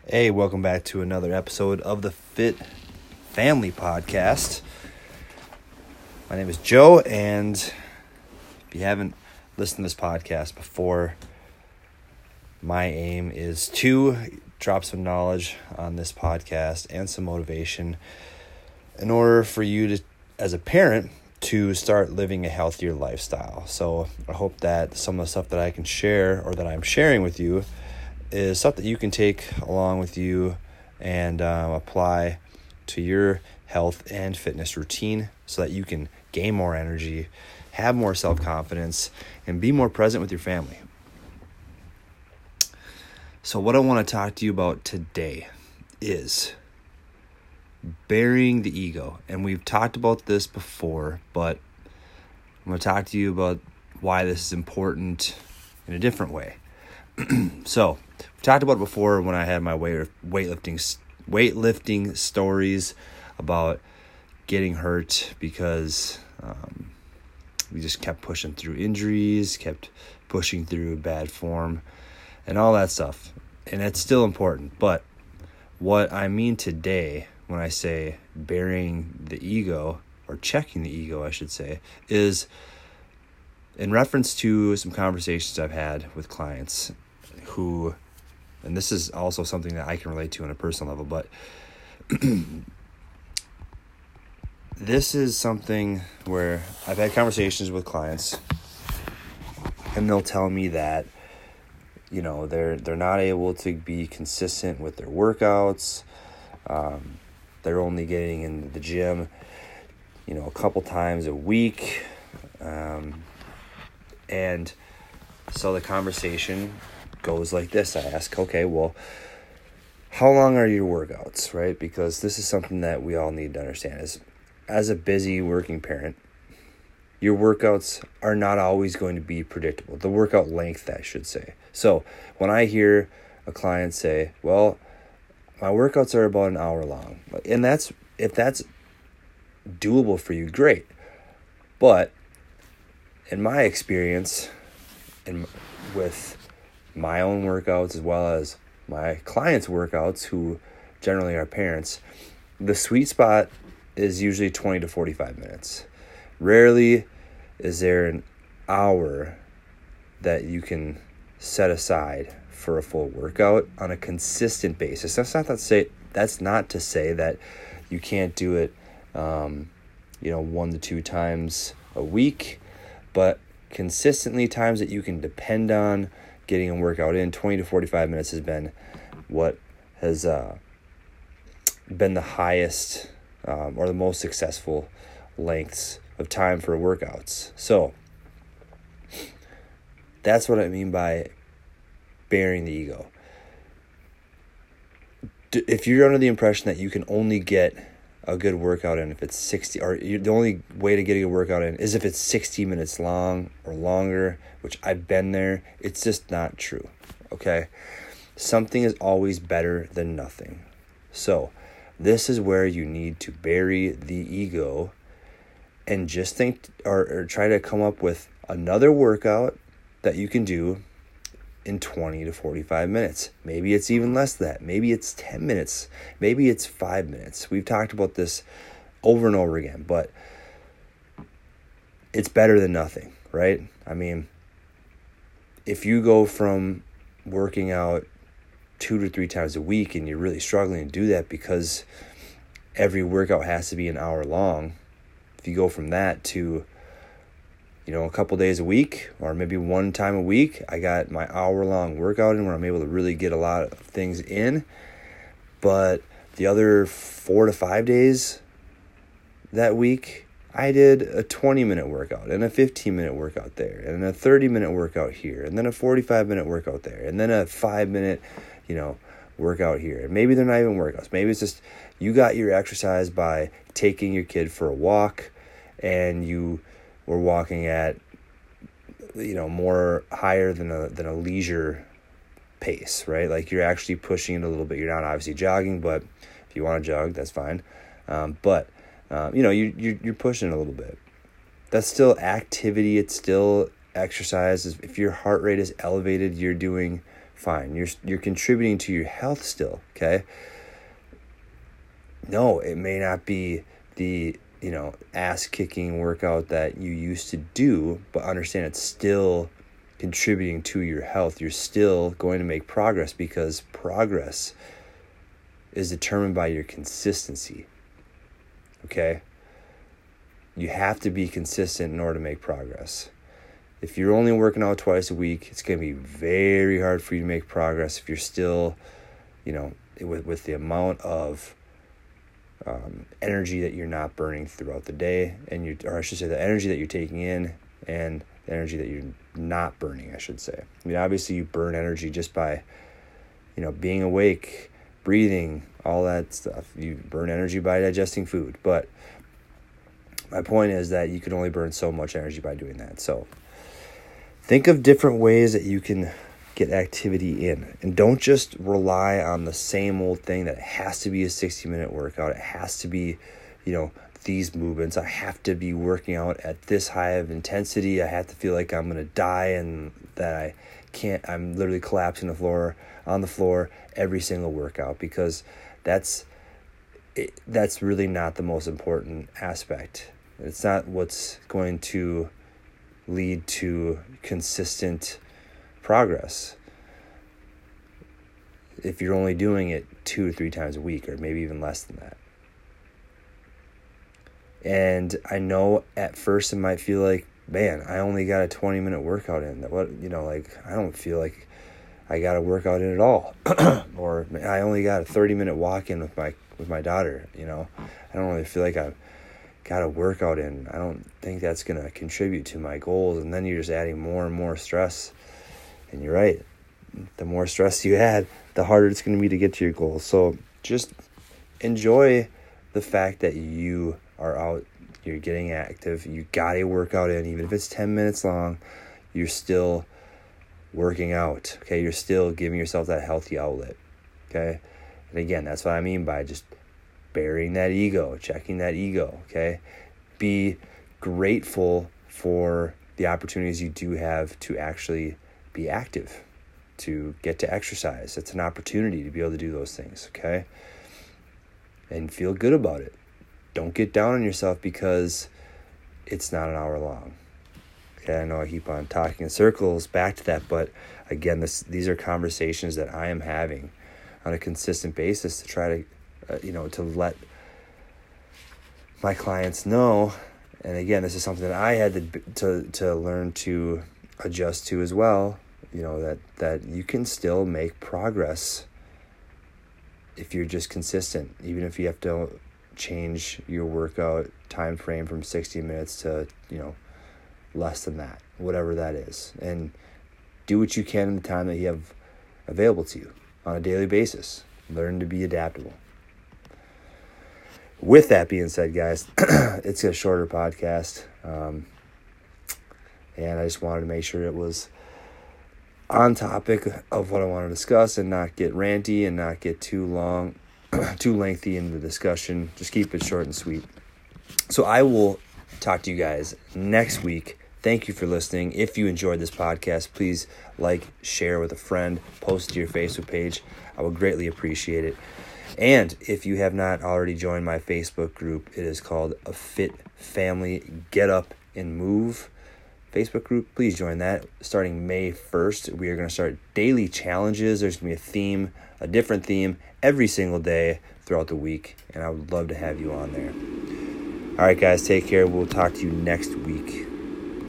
Hey, welcome back to another episode of the Fit Family Podcast. My name is Joe, and if you haven't listened to this podcast before, my aim is to drop some knowledge on this podcast and some motivation in order for you to, as a parent, to start living a healthier lifestyle. So I hope that some of the stuff that I can share or that I'm sharing with you is stuff that you can take along with you and apply to your health and fitness routine so that you can gain more energy, have more self-confidence, and be more present with your family. So what I want to talk to you about today is burying the ego. And we've talked about this before, but I'm going to talk to you about why this is important in a different way. So, we talked about it before when I had my weightlifting stories about getting hurt because we just kept pushing through injuries, kept pushing through bad form, and all that stuff. And it's still important. But what I mean today when I say burying the ego, or checking the ego, I should say, is in reference to some conversations I've had with clients who, and this is also something that I can relate to on a personal level, but this is something where I've had conversations with clients and they'll tell me that, you know, they're not able to be consistent with their workouts. They're only getting into the gym, you know, a couple times a week. And so the conversation goes like this. I ask, okay, well, how long are your workouts, right? Because this is something that we all need to understand is, as a busy working parent, your workouts are not always going to be predictable. The workout length, I should say. So when I hear a client say, well, my workouts are about an hour long, and if that's doable for you, great. But in my experience, with my own workouts as well as my clients' workouts, who generally are parents, the sweet spot is usually 20 to 45 minutes. Rarely is there an hour that you can set aside for a full workout on a consistent basis. That's not to say that you can't do it 1 to 2 times a week, but consistently times that you can depend on getting a workout in, 20 to 45 minutes has been what has been the highest or the most successful lengths of time for workouts. So that's what I mean by burying the ego. If you're under the impression that you can only get a good workout in if it's 60, or the only way to get a workout in is if it's 60 minutes long or longer, which I've been there, it's just not true, okay? Something is always better than nothing. So this is where you need to bury the ego and just think or try to come up with another workout that you can do in 20 to 45 minutes. Maybe it's even less than that. Maybe it's 10 minutes. Maybe it's 5 minutes. We've talked about this over and over again, but it's better than nothing, right? I mean, if you go from working out 2 to 3 times a week and you're really struggling to do that because every workout has to be an hour long, if you go from that to a couple days a week, or maybe 1 time a week, I got my hour-long workout in where I'm able to really get a lot of things in. But the other 4 to 5 days that week, I did a 20-minute workout and a 15-minute workout there, and a 30-minute workout here, and then a 45-minute workout there, and then a 5-minute, workout here. And maybe they're not even workouts. Maybe it's just you got your exercise by taking your kid for a walk, and you were walking at more higher than a leisure pace, right? Like you're actually pushing it a little bit. You're not obviously jogging, but if you want to jog, that's fine. But you're pushing it a little bit. That's still activity. It's still exercise. If your heart rate is elevated, you're doing fine. You're contributing to your health still, okay? No, it may not be the, ass-kicking workout that you used to do, but understand it's still contributing to your health. You're still going to make progress because progress is determined by your consistency, okay? You have to be consistent in order to make progress. If you're only working out twice a week, it's going to be very hard for you to make progress if you're still, with the amount of energy that you're not burning throughout the day, or I should say the energy that you're taking in and the energy that you're not burning, I should say. I mean, obviously you burn energy just by, being awake, breathing, all that stuff. You burn energy by digesting food, but my point is that you can only burn so much energy by doing that. So think of different ways that you can get activity in, and don't just rely on the same old thing that it has to be a 60-minute workout. It has to be, these movements. I have to be working out at this high of intensity. I have to feel like I'm going to die and that I'm literally collapsing on the floor every single workout, because that's really not the most important aspect. It's not what's going to lead to consistent progress if you're only doing it 2 or 3 times a week, or maybe even less than that. And I know at first it might feel like, man, I only got a 20-minute workout in. I don't feel like I got a workout in at all. Or I only got a 30-minute walk in with my daughter. I don't really feel like I've got a workout in. I don't think that's going to contribute to my goals. And then you're just adding more and more stress. And you're right. The more stress you add, the harder it's going to be to get to your goals. So just enjoy the fact that you are out, you're getting active, you got a workout in, even if it's 10 minutes long, you're still working out, okay? You're still giving yourself that healthy outlet, okay? And again, that's what I mean by just burying that ego, checking that ego, okay? Be grateful for the opportunities you do have to actually be active, to get to exercise. It's an opportunity to be able to do those things, okay? And feel good about it. Don't get down on yourself because it's not an hour long. Okay, I know I keep on talking in circles back to that, but again, these are conversations that I am having on a consistent basis to try to, to let my clients know. And again, this is something that I had to learn to adjust to as well. That you can still make progress if you're just consistent, even if you have to change your workout time frame from 60 minutes to, less than that, whatever that is. And do what you can in the time that you have available to you on a daily basis. Learn to be adaptable. With that being said, guys, it's a shorter podcast. And I just wanted to make sure it was on topic of what I want to discuss and not get ranty and not get too lengthy in the discussion. Just keep it short and sweet. So I will talk to you guys next week. Thank you for listening. If you enjoyed this podcast, please share with a friend, post it to your Facebook page. I would greatly appreciate it. And if you have not already joined my Facebook group, it is called A Fit Family Get Up and Move Facebook group. Please join that. Starting May 1st, we are going to start daily challenges. There's going to be a different theme every single day throughout the week, and I would love to have you on there. All right, guys, take care. We'll talk to you next week.